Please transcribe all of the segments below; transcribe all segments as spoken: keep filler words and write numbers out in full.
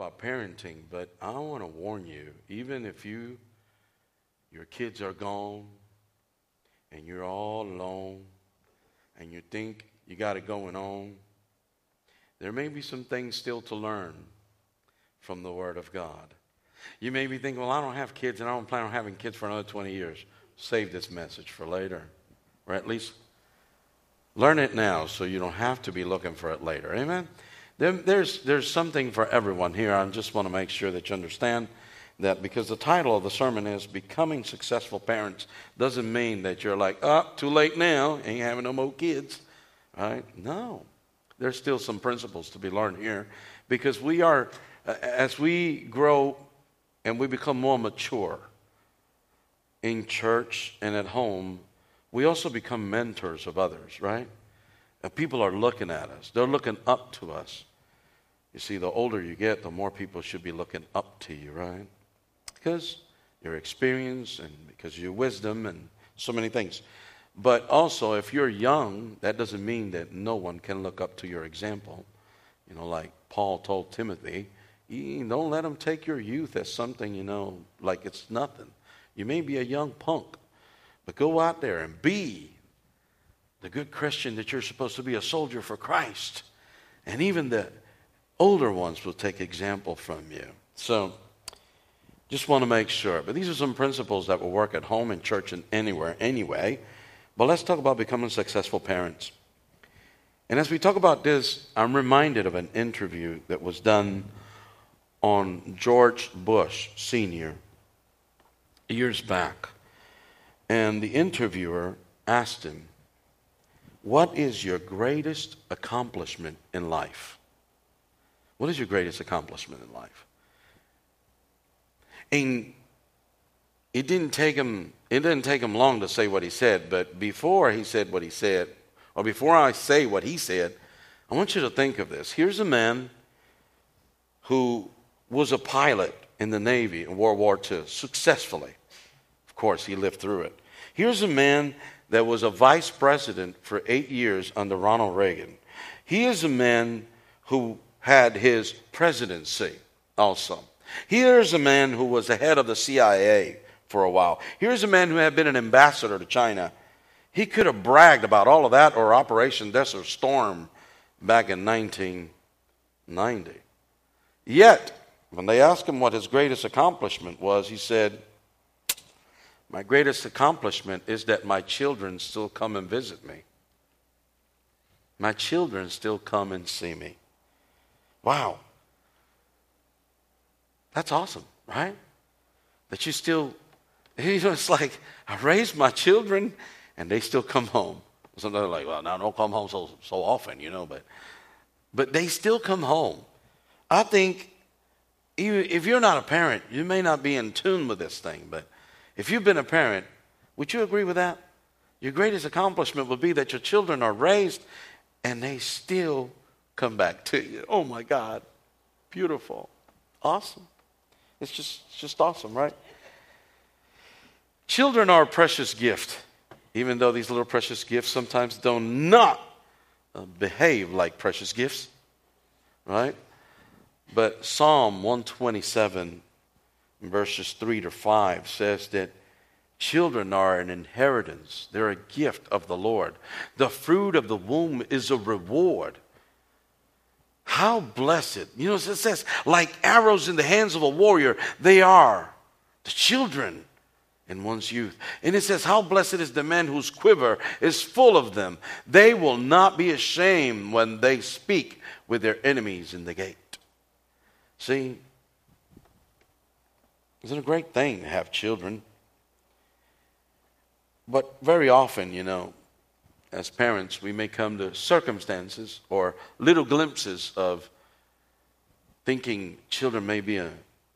about parenting, but I want to warn you, even if you, your kids are gone and you're all alone and you think you got it going on, there may be some things still to learn from the Word of God. You may be thinking, well, I don't have kids and I don't plan on having kids for another twenty years. Save this message for later. Or at least learn it now so you don't have to be looking for it later. Amen? There, there's, there's something for everyone here. I just want to make sure that you understand that, because the title of the sermon is Becoming Successful Parents, doesn't mean that you're like, oh, too late now, ain't having no more kids. Right? No. There's still some principles to be learned here, because we are, as we grow and we become more mature in church and at home, we also become mentors of others, right? And people are looking at us. They're looking up to us. You see, the older you get, the more people should be looking up to you, right? Because your experience and because of your wisdom and so many things. But also, if you're young, that doesn't mean that no one can look up to your example. You know, like Paul told Timothy, don't let them take your youth as something, you know, like it's nothing. You may be a young punk, but go out there and be the good Christian that you're supposed to be, a soldier for Christ. And even the older ones will take example from you. So, just want to make sure. But these are some principles that will work at home, in church, and anywhere anyway. But let's talk about becoming successful parents. And as we talk about this, I'm reminded of an interview that was done on George Bush Senior years back. And the interviewer asked him, what is your greatest accomplishment in life? What is your greatest accomplishment in life? And it didn't take him, it didn't take him long to say what he said, but before he said what he said, or before I say what he said, I want you to think of this. Here's a man who was a pilot in the Navy in World War Two, successfully. Of course, he lived through it. Here's a man that was a vice president for eight years under Ronald Reagan. He is a man who had his presidency also. Here's a man who was the head of the C I A for a while. Here's a man who had been an ambassador to China. He could have bragged about all of that, or Operation Desert Storm back in nineteen ninety. Yet, when they asked him what his greatest accomplishment was, he said, my greatest accomplishment is that my children still come and visit me. My children still come and see me. Wow. That's awesome, right? That you still, you know, it's like, I raised my children and they still come home. Sometimes they're like, well, now don't come home so so often, you know, but but they still come home. I think even if you're not a parent, you may not be in tune with this thing, but if you've been a parent, would you agree with that? Your greatest accomplishment would be that your children are raised and they still come back to you. Oh my God. Beautiful. Awesome. It's just, it's just awesome, right? Children are a precious gift, even though these little precious gifts sometimes do not uh, behave like precious gifts, right? But Psalm one twenty-seven, verses three to five says that children are an inheritance. They're a gift of the Lord. The fruit of the womb is a reward. How blessed. You know, it says, like arrows in the hands of a warrior, they are the children in one's youth. And it says, how blessed is the man whose quiver is full of them. They will not be ashamed when they speak with their enemies in the gate. See, isn't it a great thing to have children? But very often, you know, as parents, we may come to circumstances or little glimpses of thinking children may be a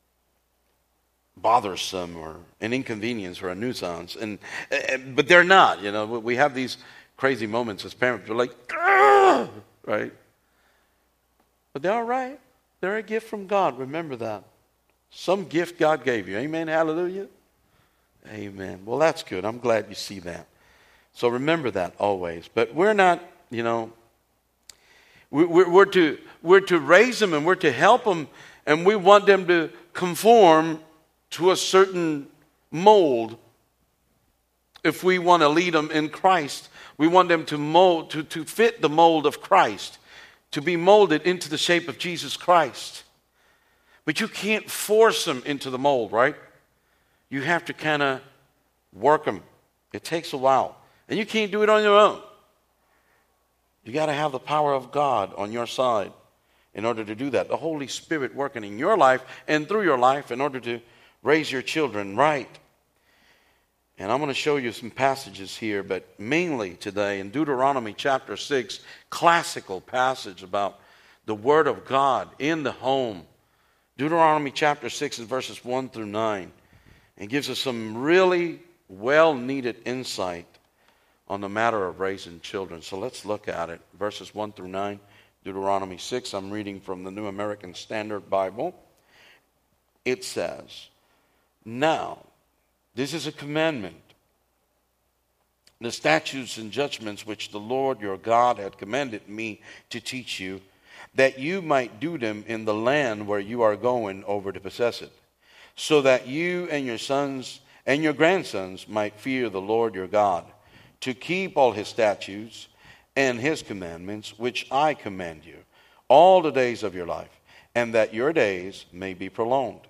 bothersome or an inconvenience or a nuisance, and but they're not. You know, we have these crazy moments as parents. We're like, right? But they're all right. They're a gift from God. Remember that. Some gift God gave you. Amen. Hallelujah. Amen. Well, that's good. I'm glad you see that. So remember that always. But we're not, you know, we're, we're to we're to raise them and we're to help them And we want them to conform to a certain mold. If we want to lead them in Christ, we want them to mold, to, to fit the mold of Christ, to be molded into the shape of Jesus Christ. But you can't force them into the mold, right? You have to kind of work them. It takes a while. And you can't do it on your own. You got to have the power of God on your side in order to do that. The Holy Spirit working in your life and through your life in order to raise your children right. And I'm going to show you some passages here, but mainly today in Deuteronomy chapter six, classical passage about the Word of God in the home. Deuteronomy chapter six is verses one through nine. It gives us some really well-needed insight on the matter of raising children. So let's look at it. Verses one through nine, Deuteronomy six. I'm reading from the New American Standard Bible. It says, "Now, this is a commandment, the statutes and judgments which the Lord your God had commanded me to teach you, that you might do them in the land where you are going over to possess it, so that you and your sons and your grandsons might fear the Lord your God, to keep all his statutes and his commandments, which I command you, all the days of your life, and that your days may be prolonged.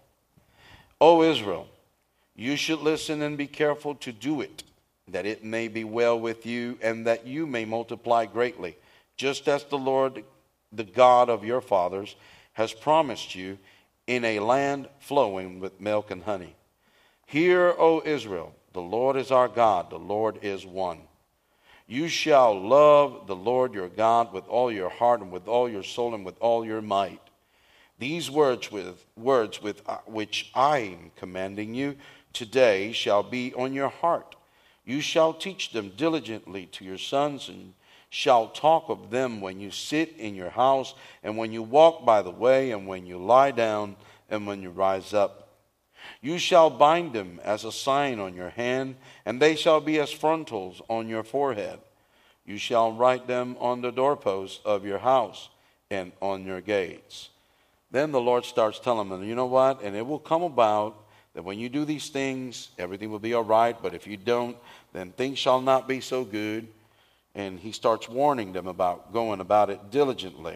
O Israel, you should listen and be careful to do it, that it may be well with you, and that you may multiply greatly, just as the Lord, the God of your fathers, has promised you, in a land flowing with milk and honey. Hear, O Israel, the Lord is our God, the Lord is one. You shall love the Lord your God with all your heart and with all your soul and with all your might. These words with words with uh, which I am commanding you today shall be on your heart. You shall teach them diligently to your sons, and shall talk of them when you sit in your house, and when you walk by the way, and when you lie down, and when you rise up. You shall bind them as a sign on your hand, and they shall be as frontals on your forehead. You shall write them on the doorposts of your house and on your gates." Then the Lord starts telling them, you know what? And it will come about that when you do these things, everything will be all right. But if you don't, then things shall not be so good. And he starts warning them about going about it diligently.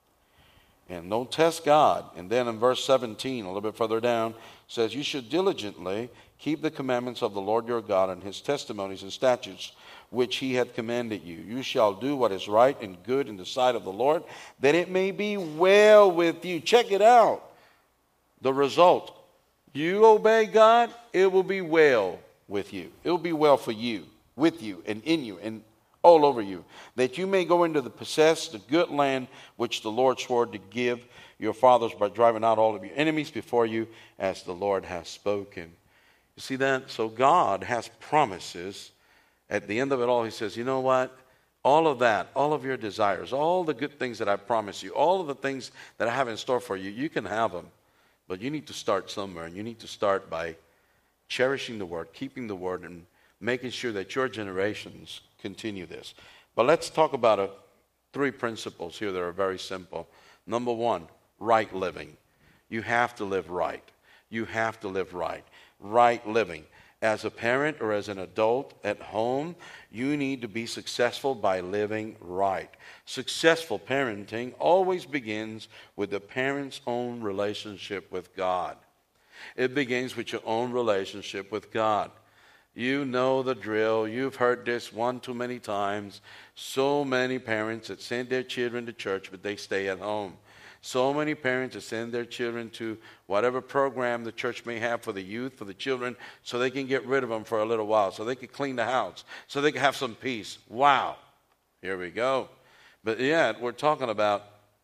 And don't test God. And then in verse seventeen, a little bit further down, says, "You should diligently keep the commandments of the Lord your God and his testimonies and statutes, which he hath commanded you. You shall do what is right and good in the sight of the Lord, that it may be well with you." Check it out. The result. You obey God, it will be well with you. It will be well for you, with you, and in you, and all over you, that you may go into the possess the good land which the Lord swore to give your fathers by driving out all of your enemies before you, as the Lord has spoken. You see that? So God has promises. At the end of it all, he says, you know what? All of that, all of your desires, all the good things that I promised you, all of the things that I have in store for you, you can have them. But you need to start somewhere, and you need to start by cherishing the word, keeping the word, and making sure that your generations continue this. But let's talk about a, three principles here that are very simple. Number one, right living. You have to live right. You have to live right. Right living. As a parent or as an adult at home, you need to be successful by living right. Successful parenting always begins with the parent's own relationship with God. It begins with your own relationship with God. You know the drill. You've heard this one too many times. So many parents that send their children to church, but they stay at home. So many parents that send their children to whatever program the church may have for the youth, for the children, so they can get rid of them for a little while, so they can clean the house, so they can have some peace. Wow. Here we go. But yet, we're talking about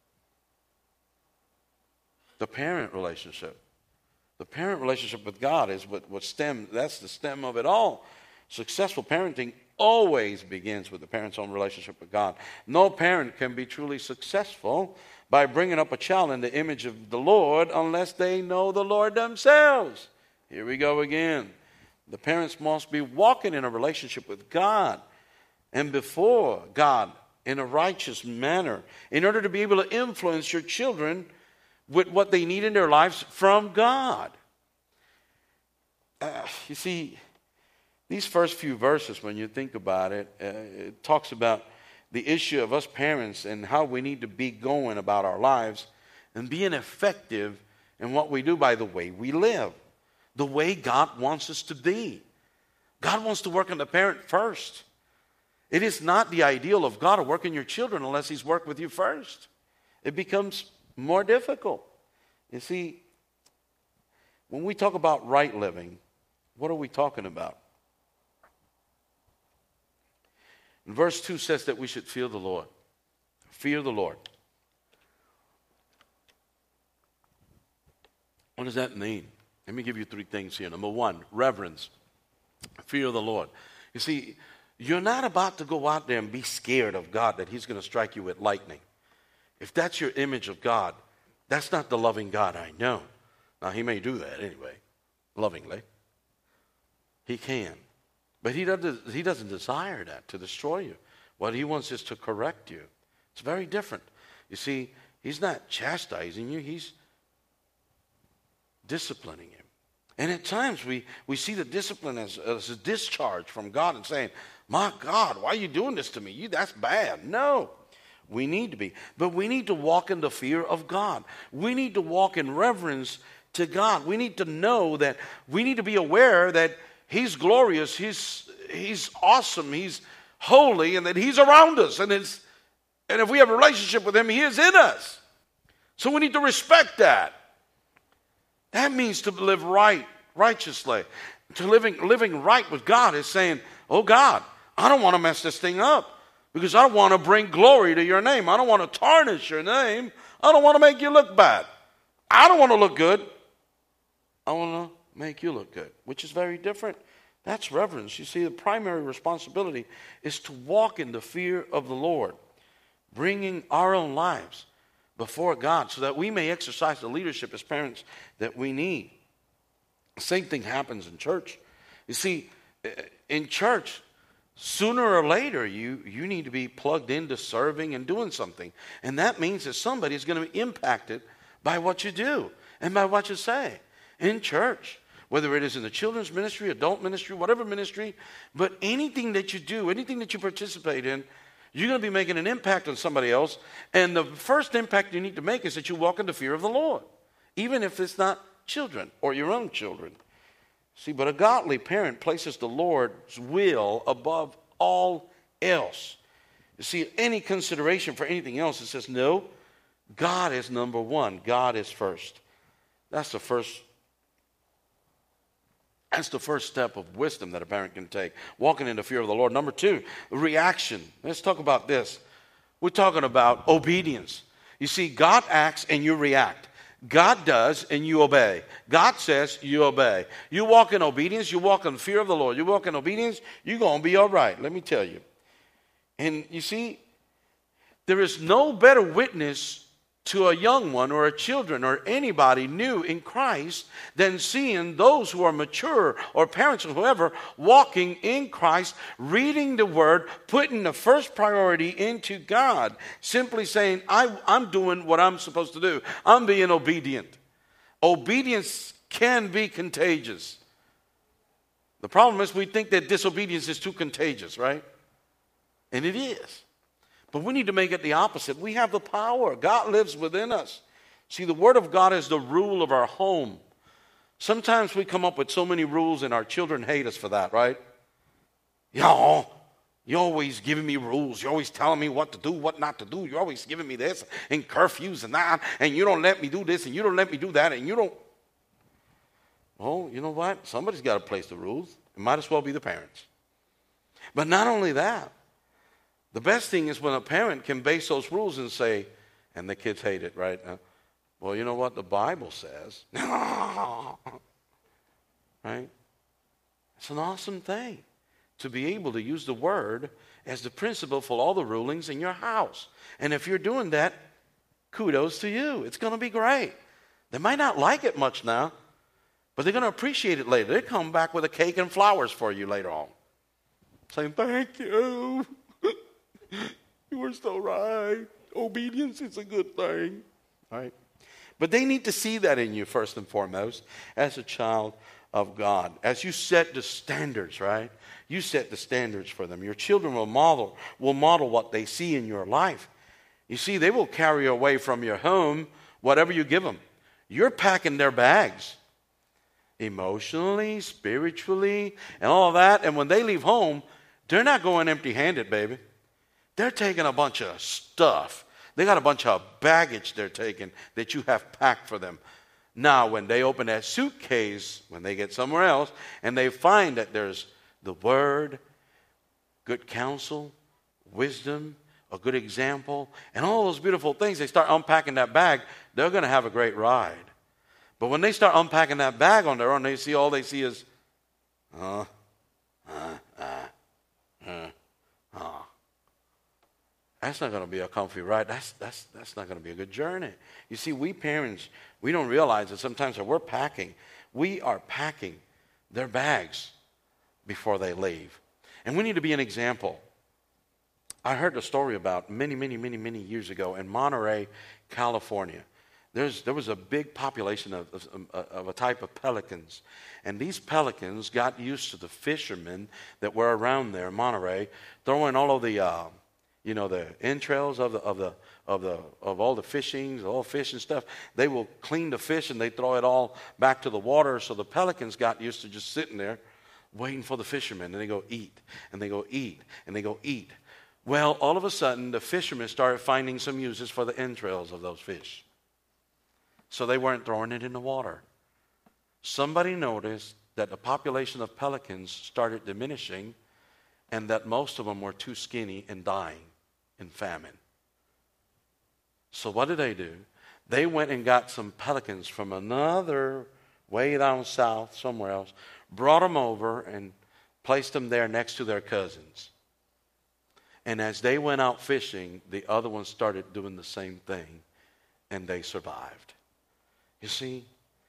the parent relationship. The parent relationship with God is what, what stem, that's the stem of it all. Successful parenting always begins with the parent's own relationship with God. No parent can be truly successful by bringing up a child in the image of the Lord unless they know the Lord themselves. Here we go again. The parents must be walking in a relationship with God and before God in a righteous manner in order to be able to influence your children with what they need in their lives from God. Uh, you see, these first few verses, when you think about it, uh, it talks about the issue of us parents and how we need to be going about our lives and being effective in what we do by the way we live, the way God wants us to be. God wants to work on the parent first. It is not the ideal of God to work in your children unless he's worked with you first. It becomes more difficult. You see, when we talk about right living, what are we talking about? And verse two says that we should fear the Lord. Fear the Lord. What does that mean? Let me give you three things here. Number one, reverence. Fear the Lord. You see, you're not about to go out there and be scared of God that he's going to strike you with lightning. If that's your image of God, that's not the loving God I know. Now, he may do that anyway, lovingly. He can. But he doesn't, he doesn't desire that, to destroy you. What he wants is to correct you. It's very different. You see, he's not chastising you. He's disciplining you. And at times we, we see the discipline as, as a discharge from God and saying, my God, why are you doing this to me? You, that's bad. No, we need to be. But we need to walk in the fear of God. We need to walk in reverence to God. We need to know that we need to be aware that he's glorious, he's, he's awesome, he's holy, and that he's around us. And, it's, and if we have a relationship with him, he is in us. So we need to respect that. That means to live right, righteously. To living, living right with God is saying, oh God, I don't want to mess this thing up because I want to bring glory to your name. I don't want to tarnish your name. I don't want to make you look bad. I don't want to look good. I want to make you look good, which is very different. That's reverence. You see, the primary responsibility is to walk in the fear of the Lord, bringing our own lives before God so that we may exercise the leadership as parents that we need. The same thing happens in church. You see, in church, sooner or later, you, you need to be plugged into serving and doing something. And that means that somebody is going to be impacted by what you do and by what you say in church. Whether it is in the children's ministry, adult ministry, whatever ministry, but anything that you do, anything that you participate in, you're going to be making an impact on somebody else. And the first impact you need to make is that you walk in the fear of the Lord, even if it's not children or your own children. See, but a godly parent places the Lord's will above all else. You see, any consideration for anything else, it says, no, God is number one. God is first. That's the first That's the first step of wisdom that a parent can take, walking in the fear of the Lord. Number two, reaction. Let's talk about this. We're talking about obedience. You see, God acts and you react. God does and you obey. God says, you obey. You walk in obedience, you walk in fear of the Lord. You walk in obedience, you're going to be all right, let me tell you. And you see, there is no better witness to a young one or a children or anybody new in Christ than seeing those who are mature or parents or whoever walking in Christ, reading the word, putting the first priority into God, simply saying, I, I'm doing what I'm supposed to do. I'm being obedient. Obedience can be contagious. The problem is we think that disobedience is too contagious, right? And it is. But we need to make it the opposite. We have the power. God lives within us. See, the Word of God is the rule of our home. Sometimes we come up with so many rules and our children hate us for that, right? Y'all, you're always giving me rules. You're always telling me what to do, what not to do. You're always giving me this and curfews and that. And you don't let me do this and you don't let me do that. And you don't. Well, you know what? Somebody's got to place the rules. It might as well be the parents. But not only that. The best thing is when a parent can base those rules and say, and the kids hate it, right? Uh, well, you know what the Bible says. Right? It's an awesome thing to be able to use the word as the principle for all the rulings in your house. And if you're doing that, kudos to you. It's going to be great. They might not like it much now, but they're going to appreciate it later. They come back with a cake and flowers for you later on, saying, thank you. You were so right. Obedience is a good thing. All right. But they need to see that in you first and foremost as a child of God. As you set the standards, right? You set the standards for them. Your children will model, will model what they see in your life. You see, they will carry away from your home whatever you give them. You're packing their bags. Emotionally, spiritually, and all that. And when they leave home, they're not going empty-handed, baby. They're taking a bunch of stuff. They got a bunch of baggage they're taking that you have packed for them. Now, when they open that suitcase, when they get somewhere else, and they find that there's the Word, good counsel, wisdom, a good example, and all those beautiful things, they start unpacking that bag, they're going to have a great ride. But when they start unpacking that bag on their own, they see all they see is, uh, uh, uh, uh, uh. That's not going to be a comfy ride. That's, that's, that's not going to be a good journey. You see, we parents, we don't realize that sometimes when we're packing, we are packing their bags before they leave. And we need to be an example. I heard a story about many, many, many, many years ago in Monterey, California. There's, there was a big population of, of, of a type of pelicans. And these pelicans got used to the fishermen that were around there in Monterey, throwing all of the... Uh, You know, the entrails of the of the of the of all the fishings, all fish and stuff. They will clean the fish and they throw it all back to the water. So the pelicans got used to just sitting there, waiting for the fishermen. And they go eat, and they go eat, and they go eat. Well, all of a sudden, the fishermen started finding some uses for the entrails of those fish. So they weren't throwing it in the water. Somebody noticed that the population of pelicans started diminishing, and that most of them were too skinny and dying in famine. So what did they do? They went and got some pelicans from another way down south, somewhere else, brought them over and placed them there next to their cousins. And as they went out fishing, the other ones started doing the same thing, and they survived. You see,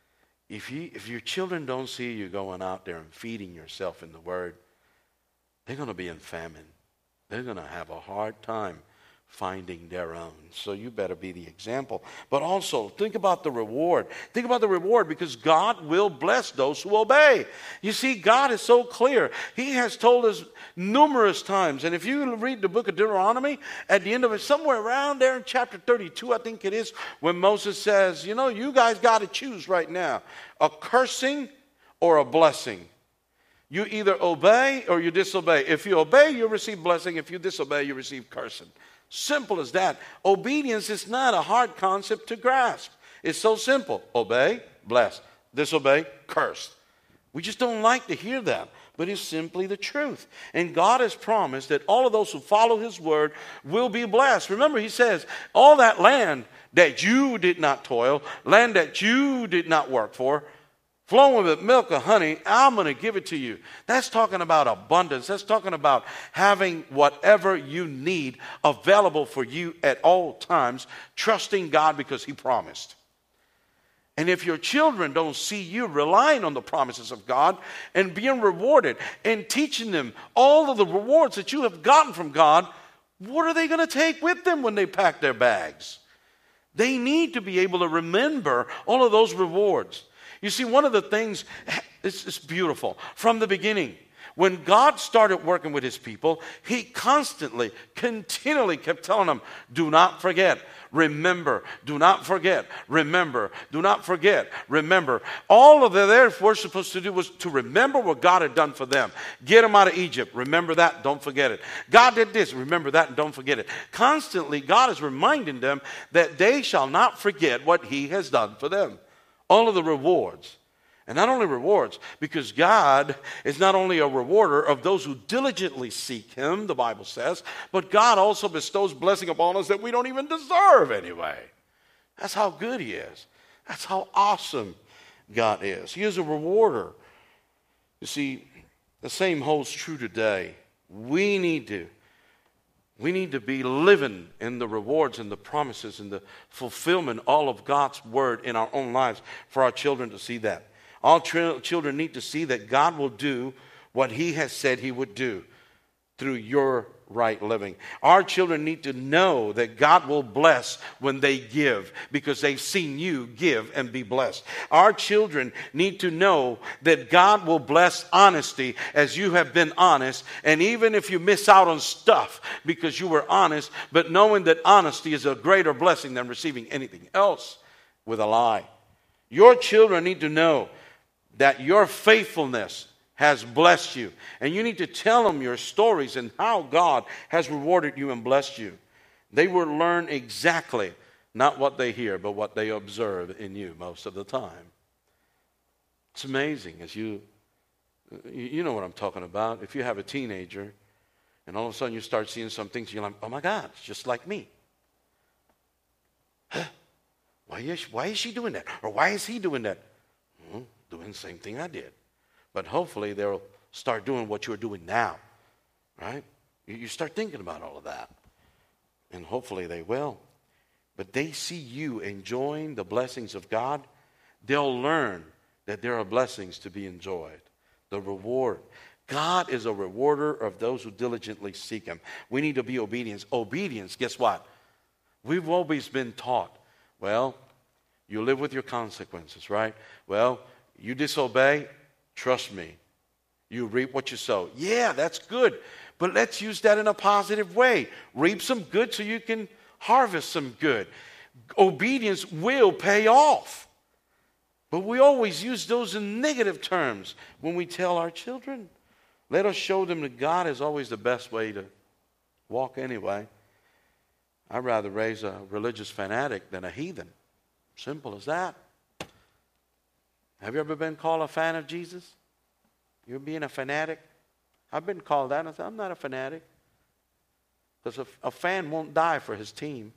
if you if your children don't see you going out there and feeding yourself in the Word, they're going to be in famine. They're going to have a hard time finding their own. So you better be the example. But also, think about the reward. Think about the reward, because God will bless those who obey. You see, God is so clear. He has told us numerous times. And if you read the book of Deuteronomy, at the end of it, somewhere around there in chapter thirty-two, I think it is, when Moses says, you know, you guys got to choose right now, a cursing or a blessing. You either obey or you disobey. If you obey, you receive blessing. If you disobey, you receive cursing. Simple as that. Obedience is not a hard concept to grasp. It's so simple. Obey, bless. Disobey, curse. We just don't like to hear that, but it's simply the truth. And God has promised that all of those who follow His word will be blessed. Remember, He says, all that land that you did not toil, land that you did not work for, flowing with milk and honey, I'm going to give it to you. That's talking about abundance. That's talking about having whatever you need available for you at all times, trusting God because He promised. And if your children don't see you relying on the promises of God and being rewarded and teaching them all of the rewards that you have gotten from God, what are they going to take with them when they pack their bags? They need to be able to remember all of those rewards. You see, one of the things, it's, it's beautiful. From the beginning, when God started working with His people, He constantly, continually kept telling them, do not forget, remember, do not forget, remember, do not forget, remember. All of that they were supposed to do was to remember what God had done for them. Get them out of Egypt, remember that, don't forget it. God did this, remember that, and don't forget it. Constantly, God is reminding them that they shall not forget what He has done for them. All of the rewards. And not only rewards, because God is not only a rewarder of those who diligently seek Him, the Bible says, but God also bestows blessing upon us that we don't even deserve anyway. That's how good He is. That's how awesome God is. He is a rewarder. You see, the same holds true today. We need to We need to be living in the rewards and the promises and the fulfillment, all of God's word in our own lives for our children to see that. All ch- children need to see that God will do what He has said He would do. through your right living. Our children need to know that God will bless when they give because they've seen you give and be blessed. Our children need to know that God will bless honesty as you have been honest, and even if you miss out on stuff because you were honest, but knowing that honesty is a greater blessing than receiving anything else with a lie. Your children need to know that your faithfulness has blessed you. And you need to tell them your stories and how God has rewarded you and blessed you. They will learn exactly not what they hear, but what they observe in you most of the time. It's amazing as you, you know what I'm talking about. If you have a teenager and all of a sudden you start seeing some things, you're like, oh my God, it's just like me. Huh? Why is, why is she doing that? Or why is he doing that? Hmm, doing the same thing I did. But hopefully they'll start doing what you're doing now, right? You start thinking about all of that. And hopefully they will. But they see you enjoying the blessings of God. They'll learn that there are blessings to be enjoyed. The reward. God is a rewarder of those who diligently seek Him. We need to be obedient. Obedience, guess what? We've always been taught, well, you live with your consequences, right? Well, you disobey, trust me, you reap what you sow. Yeah, that's good. But let's use that in a positive way. Reap some good so you can harvest some good. Obedience will pay off. But we always use those in negative terms when we tell our children. Let us show them that God is always the best way to walk anyway. I'd rather raise a religious fanatic than a heathen. Simple as that. Have you ever been called a fan of Jesus? You're being a fanatic? I've been called that. And I said, I'm not a fanatic. Because a, a fan won't die for his team.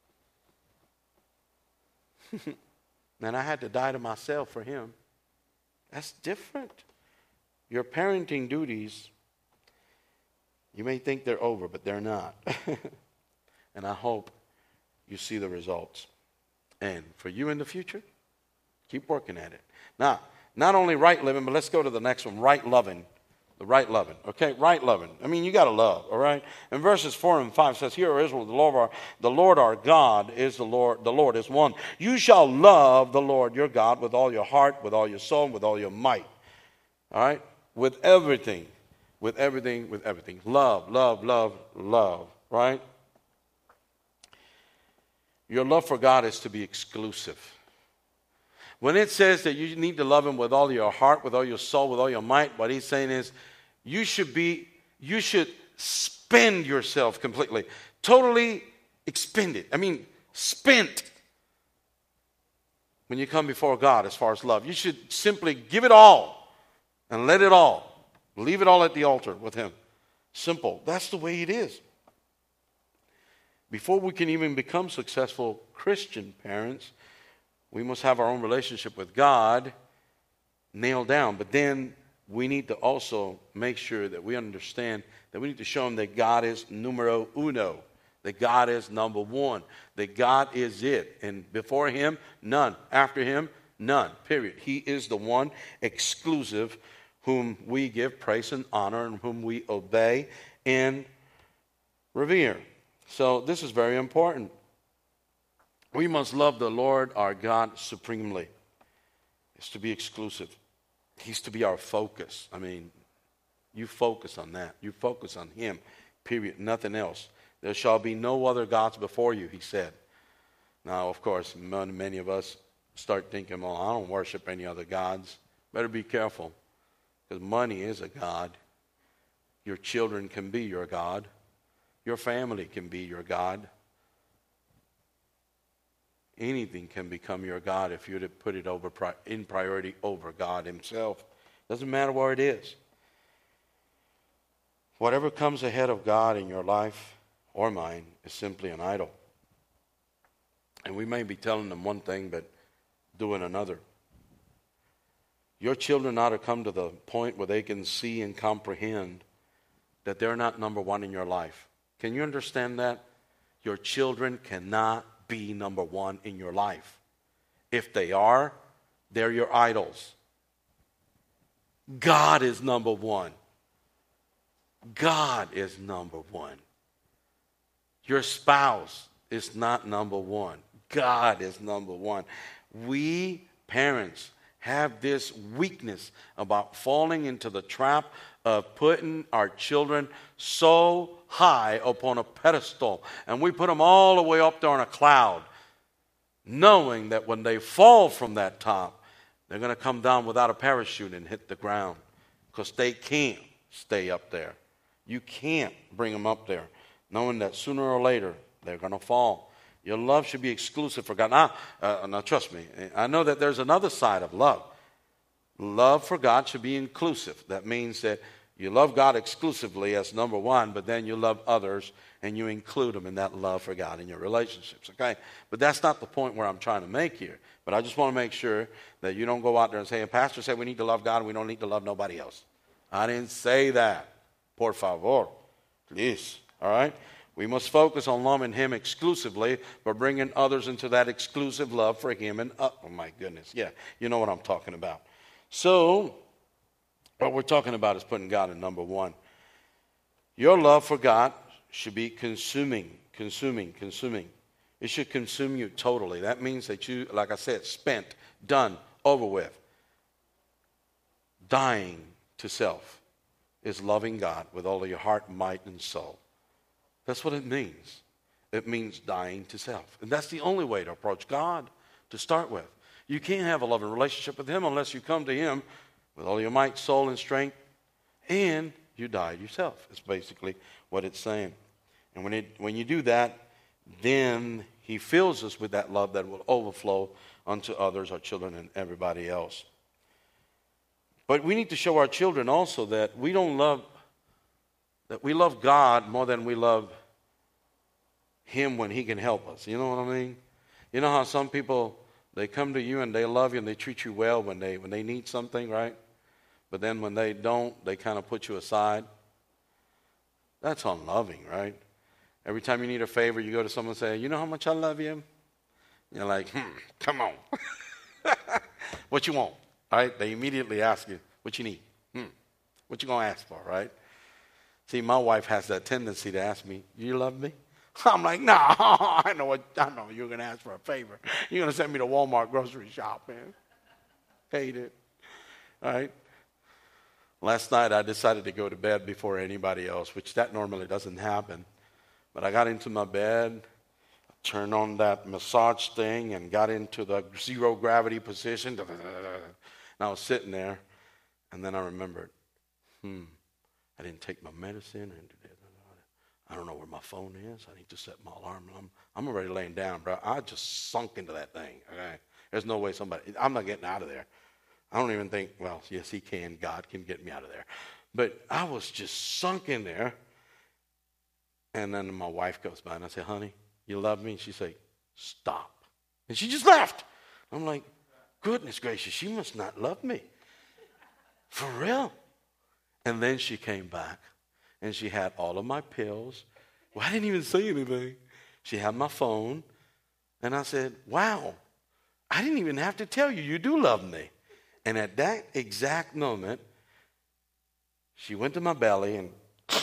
And I had to die to myself for him. That's different. Your parenting duties, you may think they're over, but they're not. And I hope you see the results. And for you in the future, keep working at it. Now, not only right living, but let's go to the next one, right loving. The right loving, okay? Right loving. I mean, you got to love, all right? And verses four and five says, "Hear, O Israel, the Lord, our, the Lord our God is the Lord. The Lord is one. You shall love the Lord your God with all your heart, with all your soul, with all your might." All right? With everything, with everything, with everything. Love, love, love, love, right? Your love for God is to be exclusive. When it says that you need to love Him with all your heart, with all your soul, with all your might, what He's saying is you should be, you should spend yourself completely. Totally expended. I mean, spent. When you come before God as far as love, you should simply give it all and let it all. Leave it all at the altar with Him. Simple. That's the way it is. Before we can even become successful Christian parents, we must have our own relationship with God nailed down. But then we need to also make sure that we understand that we need to show them that God is numero uno, that God is number one, that God is it. And before Him, none. After Him, none. Period. He is the one exclusive whom we give praise and honor and whom we obey and revere. So this is very important. We must love the Lord our God supremely. It's to be exclusive. He's to be our focus. I mean, you focus on that. You focus on Him, period, nothing else. There shall be no other gods before you, He said. Now, of course, many of us start thinking, well, I don't worship any other gods. Better be careful, because money is a god. Your children can be your god. Your family can be your god. Anything can become your God if you were to put it over in priority over God Himself. Doesn't matter where it is. Whatever comes ahead of God in your life or mine is simply an idol. And we may be telling them one thing but doing another. Your children ought to come to the point where they can see and comprehend that they're not number one in your life. Can you understand that? Your children cannot be number one in your life. If they are, they're your idols. God is number one. God is number one. Your spouse is not number one. God is number one. We parents have this weakness about falling into the trap of putting our children so high upon a pedestal. And we put them all the way up there on a cloud, knowing that when they fall from that top, they're going to come down without a parachute and hit the ground because they can't stay up there. You can't bring them up there, knowing that sooner or later they're going to fall. Your love should be exclusive for God. Now, uh, now, trust me, I know that there's another side of love. Love for God should be inclusive. That means that you love God exclusively as number one, but then you love others and you include them in that love for God in your relationships, okay? But that's not the point where I'm trying to make here. But I just want to make sure that you don't go out there and say, a pastor said we need to love God and we don't need to love nobody else. I didn't say that. Por favor. Please. All right? We must focus on loving Him exclusively, but bringing others into that exclusive love for Him. And uh, oh, my goodness. Yeah, you know what I'm talking about. So, what we're talking about is putting God in number one. Your love for God should be consuming, consuming, consuming. It should consume you totally. That means that you, like I said, spent, done, over with. Dying to self is loving God with all of your heart, might, and soul. That's what it means. It means dying to self. And that's the only way to approach God to start with. You can't have a loving relationship with Him unless you come to Him with all your might, soul, and strength, and you die to yourself. It's basically what it's saying. And when it when you do that, then He fills us with that love that will overflow unto others, our children, and everybody else. But we need to show our children also that we don't love, that we love God more than we love Him when He can help us. You know what I mean? You know how some people, they come to you and they love you and they treat you well when they when they need something, right? But then when they don't, they kind of put you aside. That's unloving, right? Every time you need a favor, you go to someone and say, you know how much I love you? You're like, hmm, come on. What you want? Right? They immediately ask you, what you need? Hmm. What you going to ask for, right? See, my wife has that tendency to ask me, you love me? I'm like, no, I know what I know you're going to ask for a favor. You're going to send me to Walmart grocery shop, man. Hate it. All right? Last night I decided to go to bed before anybody else, which that normally doesn't happen. But I got into my bed, turned on that massage thing, and got into the zero gravity position. And I was sitting there, and then I remembered, hmm, I didn't take my medicine. And I don't know where my phone is. I need to set my alarm. I'm, I'm already laying down, bro. I just sunk into that thing. Okay? There's no way somebody, I'm not getting out of there. I don't even think, well, yes, He can. God can get me out of there. But I was just sunk in there. And then my wife goes by and I say, honey, you love me? And she say, stop. And she just left. I'm like, goodness gracious, she must not love me. For real. And then she came back and she had all of my pills. Well, I didn't even say anything. She had my phone. And I said, wow, I didn't even have to tell you. You do love me. And at that exact moment, she went to my belly and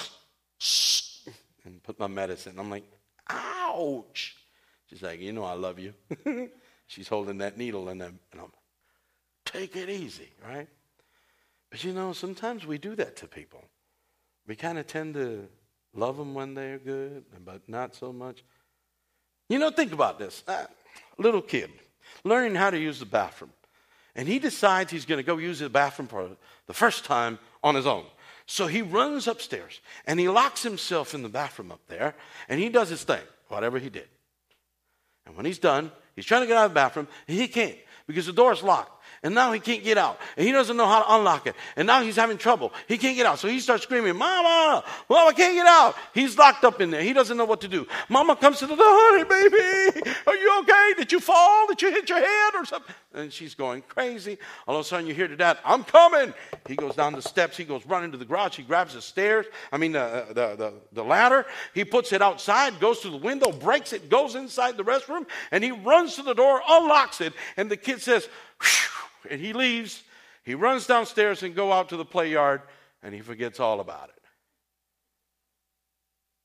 and put my medicine. I'm like, ouch. She's like, you know I love you. She's holding that needle and I'm, and I'm, take it easy, right? But you know, sometimes we do that to people. We kind of tend to love them when they're good, but not so much. You know, think about this. Uh, little kid learning how to use the bathroom. And he decides he's going to go use the bathroom for the first time on his own. So he runs upstairs and he locks himself in the bathroom up there and he does his thing, whatever he did. And when he's done, he's trying to get out of the bathroom and he can't because the door is locked. And now he can't get out. And he doesn't know how to unlock it. And now he's having trouble. He can't get out. So he starts screaming, Mama, Mama, I can't get out. He's locked up in there. He doesn't know what to do. Mama comes to the door, honey, baby, are you okay? Did you fall? Did you hit your head or something? And she's going crazy. All of a sudden you hear to Dad, I'm coming. He goes down the steps. He goes running to the garage. He grabs the stairs. I mean, the, the, the, the ladder. He puts it outside, goes to the window, breaks it, goes inside the restroom, and he runs to the door, unlocks it. And the kid says, whew. And he leaves, he runs downstairs and go out to the play yard, and he forgets all about it.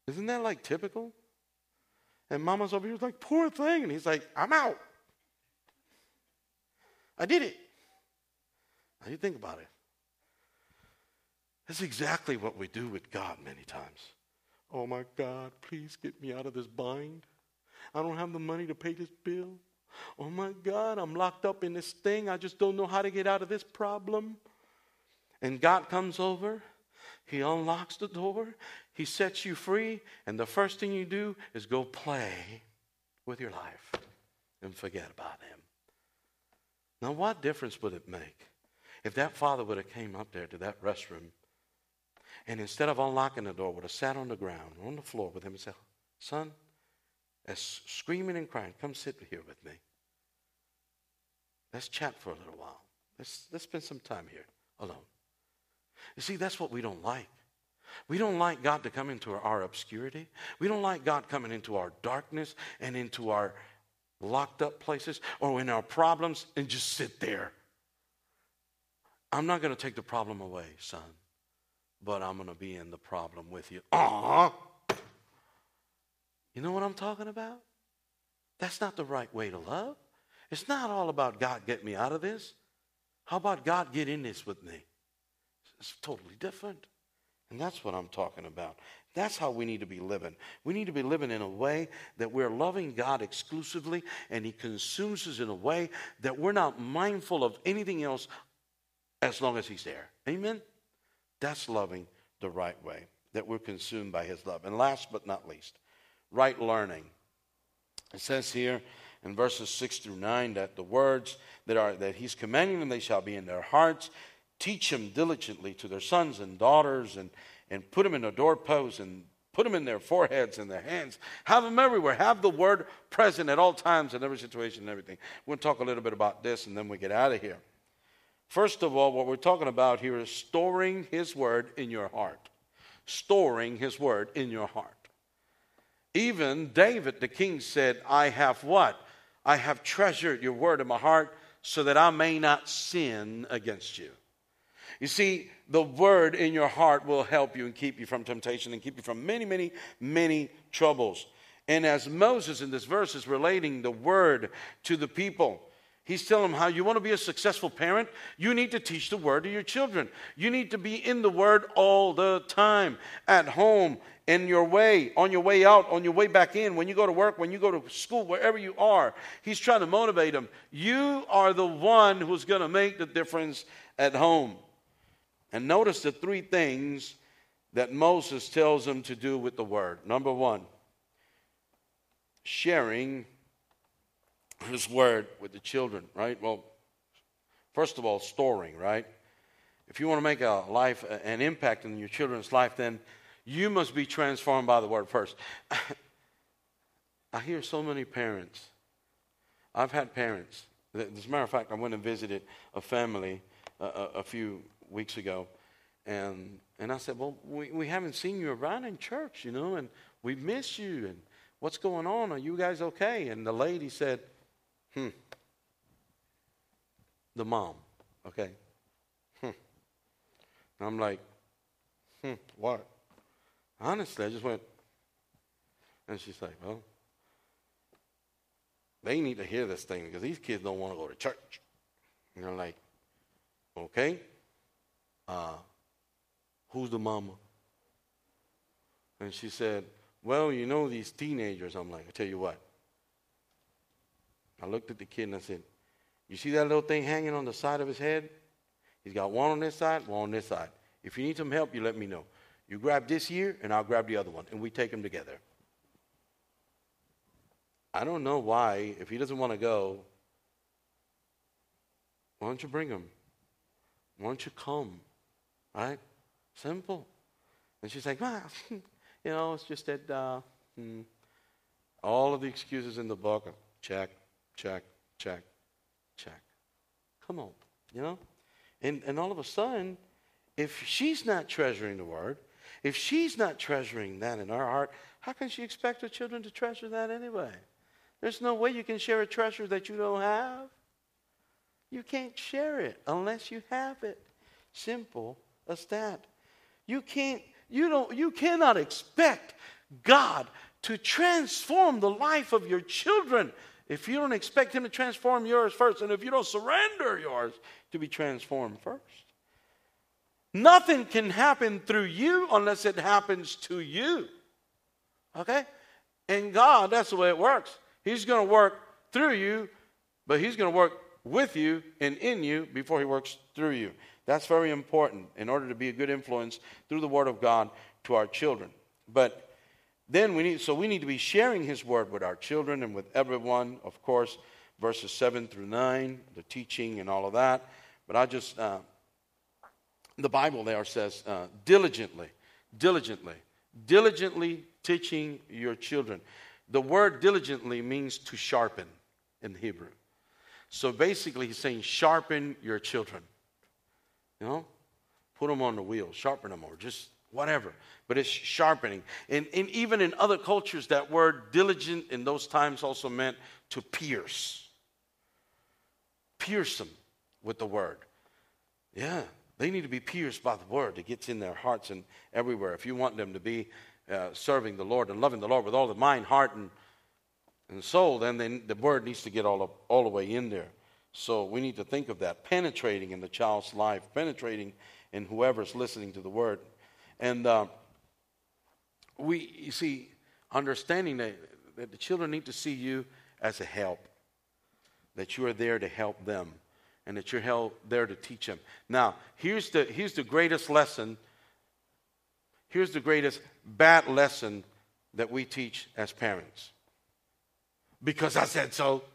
Isn't that like typical? And mama's over here like, poor thing. And he's like, I'm out. I did it. Now you think about it. That's exactly what we do with God many times. Oh my God, please get me out of this bind. I don't have the money to pay this bill. Oh my God, I'm locked up in this thing. I just don't know how to get out of this problem. And God comes over. He unlocks the door. He sets you free. And the first thing you do is go play with your life and forget about him. Now, what difference would it make if that father would have came up there to that restroom and instead of unlocking the door, would have sat on the ground, on the floor with him and said, son, as screaming and crying, come sit here with me. Let's chat for a little while. Let's, let's spend some time here alone. You see, that's what we don't like. We don't like God to come into our, our obscurity. We don't like God coming into our darkness and into our locked up places or in our problems and just sit there. I'm not going to take the problem away, son, but I'm going to be in the problem with you. Aww. You know what I'm talking about? That's not the right way to love. It's not all about God, get me out of this. How about God, get in this with me? It's totally different. And that's what I'm talking about. That's how we need to be living. We need to be living in a way that we're loving God exclusively and he consumes us in a way that we're not mindful of anything else as long as he's there. Amen? That's loving the right way, that we're consumed by his love. And last but not least, right learning. It says here in verses six through nine that the words that are that he's commanding them, they shall be in their hearts. Teach them diligently to their sons and daughters, and, and put them in their doorposts, and put them in their foreheads and their hands. Have them everywhere. Have the word present at all times in every situation and everything. We'll talk a little bit about this, and then we get out of here. First of all, what we're talking about here is storing his word in your heart. Storing his word in your heart. Even David, the king, said, I have what? I have treasured your word in my heart so that I may not sin against you. You see, the word in your heart will help you and keep you from temptation and keep you from many, many, many troubles. And as Moses in this verse is relating the word to the people, he's telling them how you want to be a successful parent, you need to teach the word to your children. You need to be in the word all the time, at home, in your way, on your way out, on your way back in, when you go to work, when you go to school, wherever you are. He's trying to motivate them. You are the one who's going to make the difference at home. And notice the three things that Moses tells them to do with the word. Number one, sharing his word with the children, right? Well, first of all, storing, right? If you want to make a life, an impact in your children's life, then you must be transformed by the word first. I hear so many parents. I've had parents. As a matter of fact, I went and visited a family a, a, a few weeks ago, and and I said, well, we, we haven't seen you around in church, you know, and we miss you, and what's going on? Are you guys okay? And the lady said, hmm, the mom, okay, hmm. And I'm like, hmm, what? Honestly, I just went, and she's like, well, they need to hear this thing because these kids don't want to go to church. And I'm like, okay, uh, who's the mama? And she said, well, you know these teenagers. I'm like, I tell you what. I looked at the kid and I said, you see that little thing hanging on the side of his head? He's got one on this side, one on this side. If you need some help, you let me know. You grab this here, and I'll grab the other one, and we take them together. I don't know why, if he doesn't want to go, why don't you bring him? Why don't you come? Right? Simple. And she's like, well, you know, it's just that uh, hmm. all of the excuses in the book, check, check, check, check. Come on, you know? And, and all of a sudden, if she's not treasuring the word, if she's not treasuring that in her heart, how can she expect her children to treasure that anyway? There's no way you can share a treasure that you don't have. You can't share it unless you have it. Simple as that. You can't, you don't, you cannot expect God to transform the life of your children if you don't expect him to transform yours first, and if you don't surrender yours to be transformed first. Nothing can happen through you unless it happens to you. Okay? And God, that's the way it works. He's going to work through you, but he's going to work with you and in you before he works through you. That's very important in order to be a good influence through the Word of God to our children. But then we need, so we need to be sharing his Word with our children and with everyone, of course, verses seven through nine, the teaching and all of that. But I just, uh, the Bible there says, uh, diligently, diligently, diligently teaching your children. The word diligently means to sharpen in Hebrew. So basically he's saying sharpen your children. You know, put them on the wheel, sharpen them, or just whatever. But it's sharpening. And, and even in other cultures, that word diligent in those times also meant to pierce. Pierce them with the word. Yeah, they need to be pierced by the word that gets in their hearts and everywhere. If you want them to be uh, serving the Lord and loving the Lord with all the mind, heart, and, and soul, then they, the word needs to get all, up, all the way in there. So we need to think of that, penetrating in the child's life, penetrating in whoever's listening to the word. And uh, we, you see, understanding that, that the children need to see you as a help, that you are there to help them, and that you're help, there to teach them. Now, here's the, here's the greatest lesson, here's the greatest bad lesson that we teach as parents. Because I said so.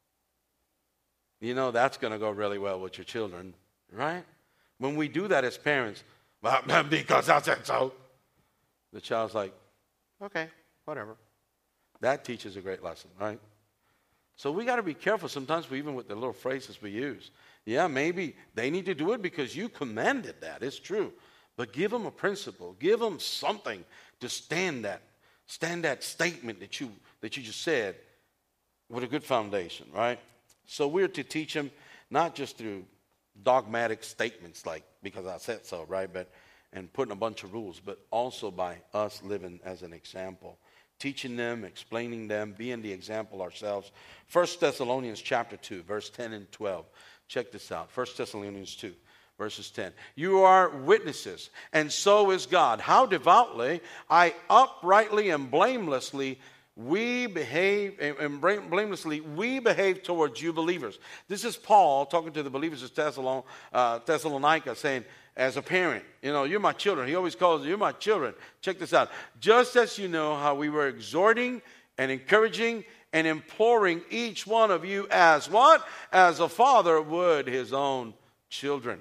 You know, that's going to go really well with your children, right? When we do that as parents, because I said so, the child's like, okay, whatever. That teaches a great lesson, right? So we got to be careful sometimes, even with the little phrases we use. Yeah, maybe they need to do it because you commanded that. It's true. But give them a principle. Give them something to stand that, stand that statement that you that you just said with a good foundation, right? So we're to teach them not just through dogmatic statements like, because I said so, right? But and putting a bunch of rules, but also by us living as an example. Teaching them, explaining them, being the example ourselves. First Thessalonians chapter two, verse ten and twelve. Check this out. First Thessalonians two, verses ten. You are witnesses, and so is God. How devoutly, I uprightly and blamelessly we behave, and blamelessly we behave towards you believers. This is Paul talking to the believers of Thessalon, uh, Thessalonica, saying, as a parent, you know, you're my children. He always calls you, you're my children. Check this out. Just as you know how we were exhorting and encouraging and imploring each one of you as what? As a father would his own children.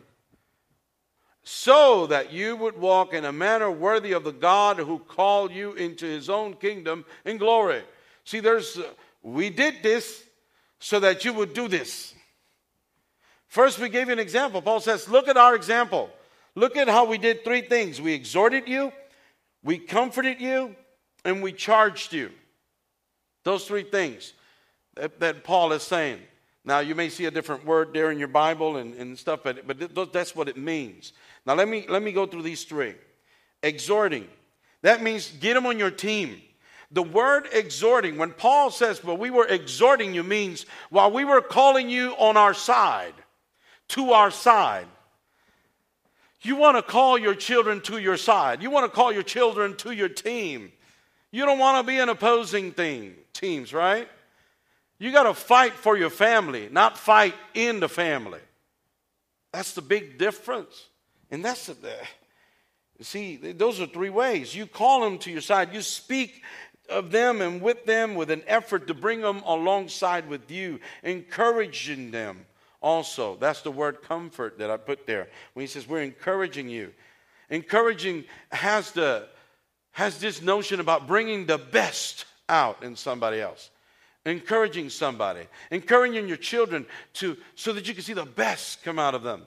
So that you would walk in a manner worthy of the God who called you into his own kingdom in glory. See, there's, uh, we did this so that you would do this. First, we gave you an example. Paul says, look at our example. Look at how we did three things. We exhorted you, we comforted you, and we charged you. Those three things that, that Paul is saying. Now, you may see a different word there in your Bible and, and stuff, but, but that's what it means. Now, let me, let me go through these three. Exhorting. That means get them on your team. The word exhorting, when Paul says, well, we were exhorting you, means while we were calling you on our side, to our side. You want to call your children to your side. You want to call your children to your team. You don't want to be in opposing thing, teams, right? You got to fight for your family, not fight in the family. That's the big difference. And that's, the, see, those are three ways. You call them to your side. You speak of them and with them with an effort to bring them alongside with you, encouraging them also. That's the word comfort that I put there. When he says we're encouraging you. Encouraging has the has this notion about bringing the best out in somebody else. Encouraging somebody. Encouraging your children to so that you can see the best come out of them.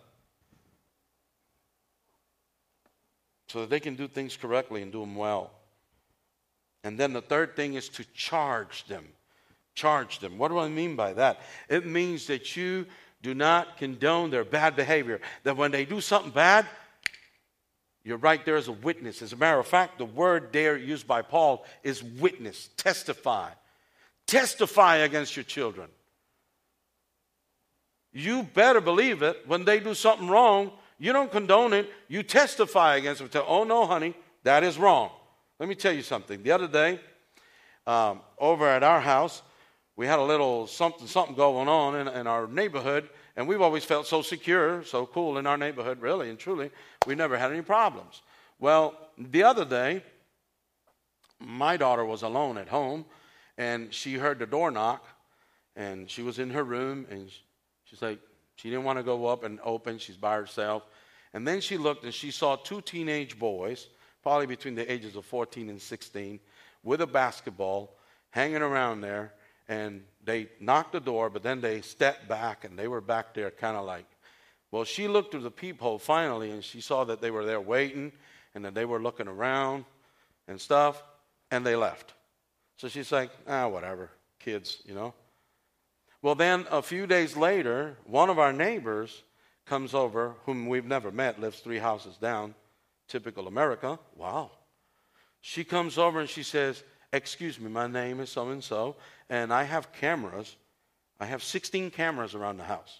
So that they can do things correctly and do them well. And then the third thing is to charge them. Charge them. What do I mean by that? It means that you do not condone their bad behavior. That when they do something bad, You're right there as a witness. As a matter of fact, the word there used by Paul is witness, testify. Testify against your children. You better believe it. When they do something wrong, you don't condone it. You testify against them. Tell, oh, no, honey, that is wrong. Let me tell you something. The other day, um, over at our house, we had a little something something going on in, in our neighborhood, and we've always felt so secure, so cool in our neighborhood, really and truly. We never had any problems. Well, the other day, my daughter was alone at home, and she heard the door knock, and she was in her room, and she's like, she didn't want to go up and open. She's by herself. And then she looked, and she saw two teenage boys, probably between the ages of fourteen and sixteen, with a basketball hanging around there. And they knocked the door, but then they stepped back, and they were back there kind of like, well, she looked through the peephole finally, and she saw that they were there waiting, and that they were looking around and stuff, and they left. So she's like, ah, whatever, kids, you know. Well, then a few days later, one of our neighbors comes over, whom we've never met, lives three houses down, typical America. Wow. She comes over and she says, excuse me, my name is so-and-so, and I have cameras. I have sixteen cameras around the house.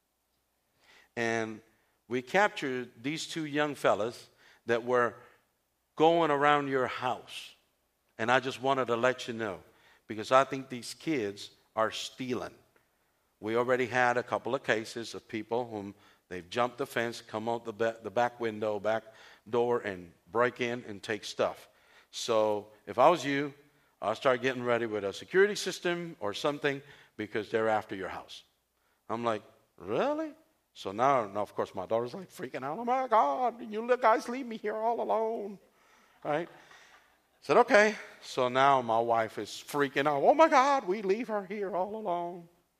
And we captured these two young fellas that were going around your house. And I just wanted to let you know, because I think these kids are stealing. We already had a couple of cases of people whom they've jumped the fence, come out the back, the back window, back door, and break in and take stuff. So if I was you, I'll start getting ready with a security system or something, because they're after your house. I'm like, really? So now, now, of course, my daughter's like freaking out. Oh, my God, you guys leave me here all alone. Right? I said, okay. So now my wife is freaking out. Oh, my God, we leave her here all alone.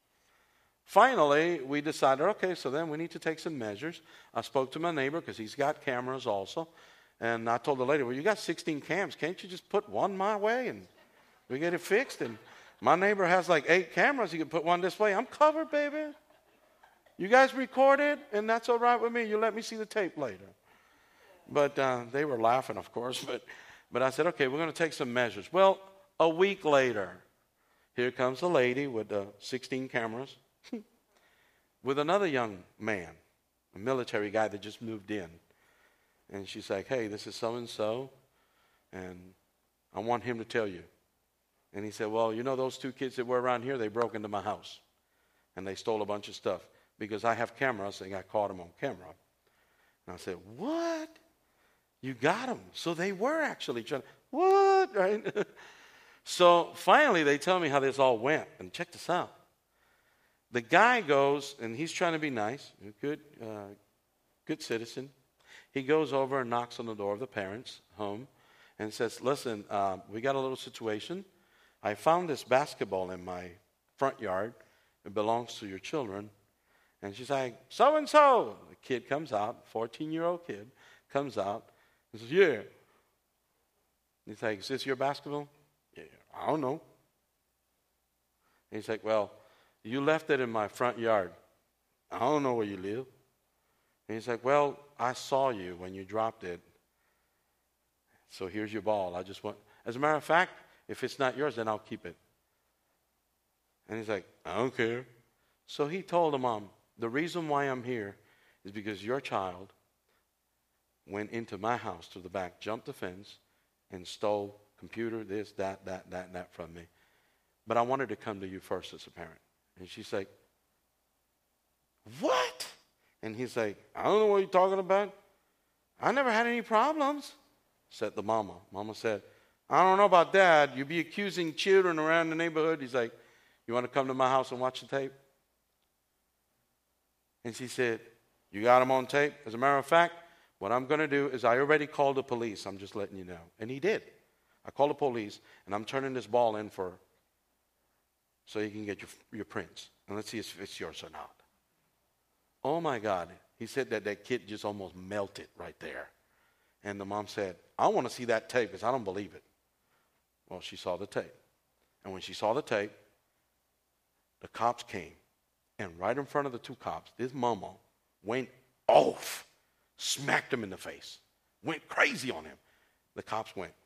Finally, we decided, okay, so then we need to take some measures. I spoke to my neighbor, because he's got cameras also. And I told the lady, well, you got sixteen cams. Can't you just put one my way and we get it fixed? And my neighbor has like eight cameras. He can put one this way. I'm covered, baby. You guys recorded, and that's all right with me. You let me see the tape later. But uh, they were laughing, of course. But, but I said, okay, we're going to take some measures. Well, a week later, here comes a lady with uh, sixteen cameras with another young man, a military guy that just moved in. And she's like, hey, this is so-and-so, and I want him to tell you. And he said, well, you know those two kids that were around here, they broke into my house, and they stole a bunch of stuff. Because I have cameras, and I caught them on camera. And I said, what? You got them. So they were actually trying to, what? Right? So finally, they tell me how this all went. And check this out. The guy goes, and he's trying to be nice, good, uh, good citizen. He goes over and knocks on the door of the parents' home and says, listen, uh, we got a little situation. I found this basketball in my front yard. It belongs to your children. And she's like, so-and-so. The kid comes out, fourteen-year-old kid, comes out and says, yeah. He's like, is this your basketball? Yeah, I don't know. And he's like, well, you left it in my front yard. I don't know where you live. And he's like, well, I saw you when you dropped it. So here's your ball. I just want, as a matter of fact, if it's not yours, then I'll keep it. And he's like, I don't care. So he told the mom, the reason why I'm here is because your child went into my house to the back, jumped the fence, and stole computer, this, that, that, that, and that from me. But I wanted to come to you first as a parent. And she's like, what? And he's like, I don't know what you're talking about. I never had any problems, said the mama. Mama said, I don't know about that. You be accusing children around the neighborhood. He's like, you want to come to my house and watch the tape? And she said, you got him on tape? As a matter of fact, what I'm going to do is I already called the police. I'm just letting you know. And he did. I called the police, and I'm turning this ball in for so you can get your, your prints. And let's see if it's yours or not. Oh, my God. He said that that kid just almost melted right there. And the mom said, I want to see that tape because I don't believe it. Well, she saw the tape. And when she saw the tape, the cops came. And right in front of the two cops, this mama went off, smacked him in the face went crazy on him. The cops went.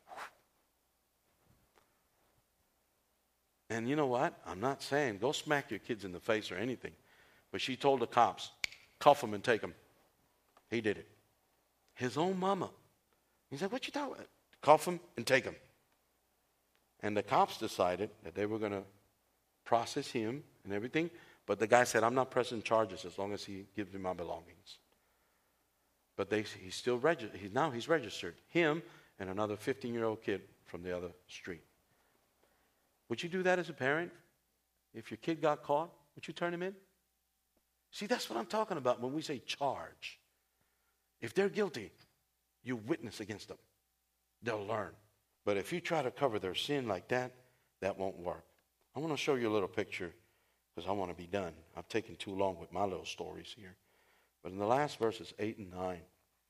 And you know what? I'm not saying go smack your kids in the face or anything. But she told the cops, cuff them and take them. He did it. His own mama. He said, what you talking about? Cuff them and take them. And the cops decided that they were going to process him and everything. But the guy said, I'm not pressing charges as long as he gives me my belongings. But they, he's still registered. He, now he's registered. Him and another fifteen-year-old kid from the other street. Would you do that as a parent? If your kid got caught, would you turn him in? See, that's what I'm talking about when we say charge. If they're guilty, you witness against them. They'll learn. But if you try to cover their sin like that, that won't work. I want to show you a little picture because I want to be done. I've taken too long with my little stories here. But in the last verses, eight and nine,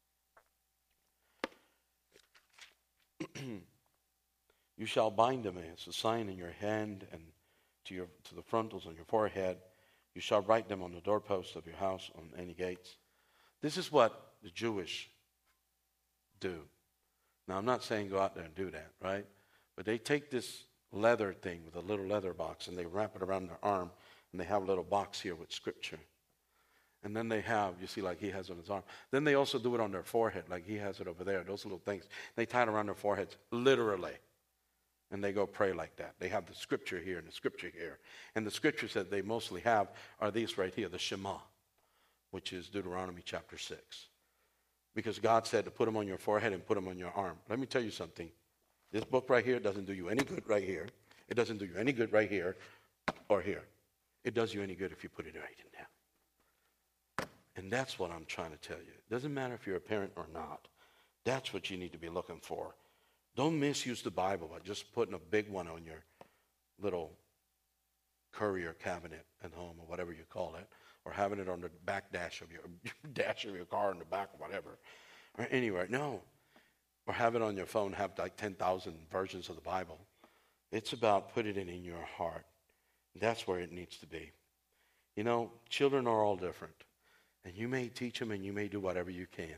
you shall bind them as a sign in your hand and to your to the frontals on your forehead. You shall write them on the doorposts of your house, on any gates. This is what the Jewish do. Now, I'm not saying go out there and do that, right? But they take this leather thing with a little leather box and they wrap it around their arm and they have a little box here with scripture. And then they have, you see, like he has on his arm. Then they also do it on their forehead, like he has it over there, those little things. They tie it around their foreheads, literally. And they go pray like that. They have the scripture here and the scripture here. And the scriptures that they mostly have are these right here, the Shema, which is Deuteronomy chapter six. Because God said to put them on your forehead and put them on your arm. Let me tell you something. This book right here doesn't do you any good right here. It doesn't do you any good right here or here. It does you any good if you put it right in there. And that's what I'm trying to tell you. It doesn't matter if you're a parent or not. That's what you need to be looking for. Don't misuse the Bible by just putting a big one on your little courier cabinet at home or whatever you call it, or having it on the back dash of your dash of your car in the back or whatever. Or anywhere. No. Or have it on your phone, have like ten thousand versions of the Bible. It's about putting it in your heart. That's where it needs to be. You know, children are all different. And you may teach them and you may do whatever you can.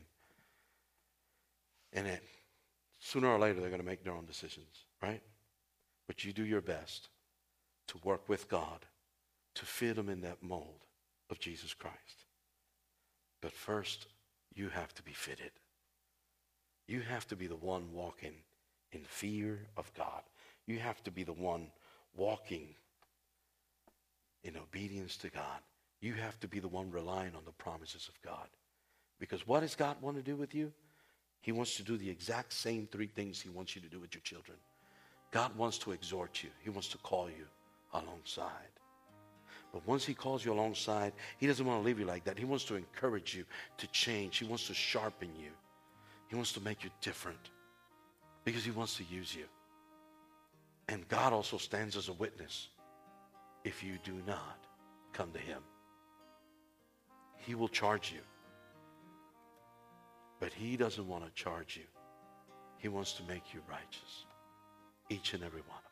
And it, sooner or later, they're going to make their own decisions, right? But you do your best to work with God to fit them in that mold of Jesus Christ. But first, you have to be fitted. You have to be the one walking in fear of God. You have to be the one walking in obedience to God. You have to be the one relying on the promises of God. Because what does God want to do with you? He wants to do the exact same three things he wants you to do with your children. God wants to exhort you. He wants to call you alongside. But once he calls you alongside, he doesn't want to leave you like that. He wants to encourage you to change. He wants to sharpen you. He wants to make you different because he wants to use you. And God also stands as a witness if you do not come to him. He will charge you. But he doesn't want to charge you. He wants to make you righteous. Each and every one of them.